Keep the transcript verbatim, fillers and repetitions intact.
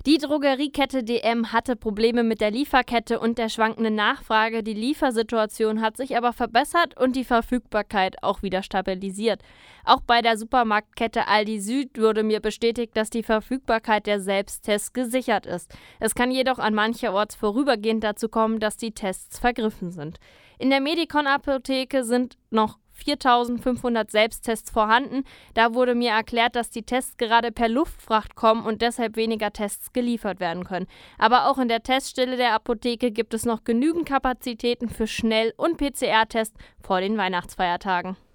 Die Drogeriekette D M hatte Probleme mit der Lieferkette und der schwankenden Nachfrage. Die Liefersituation hat sich aber verbessert und die Verfügbarkeit auch wieder stabilisiert. Auch bei der Supermarktkette Aldi Süd wurde mir bestätigt, dass die Verfügbarkeit der Selbsttests gesichert ist. Es kann jedoch an mancherorts vorübergehend dazu kommen, dass die Tests vergriffen sind. In der Medikon-Apotheke sind noch viertausendfünfhundert Selbsttests vorhanden. Da wurde mir erklärt, dass die Tests gerade per Luftfracht kommen und deshalb weniger Tests geliefert werden können. Aber auch in der Teststelle der Apotheke gibt es noch genügend Kapazitäten für Schnell- und P C R-Tests vor den Weihnachtsfeiertagen.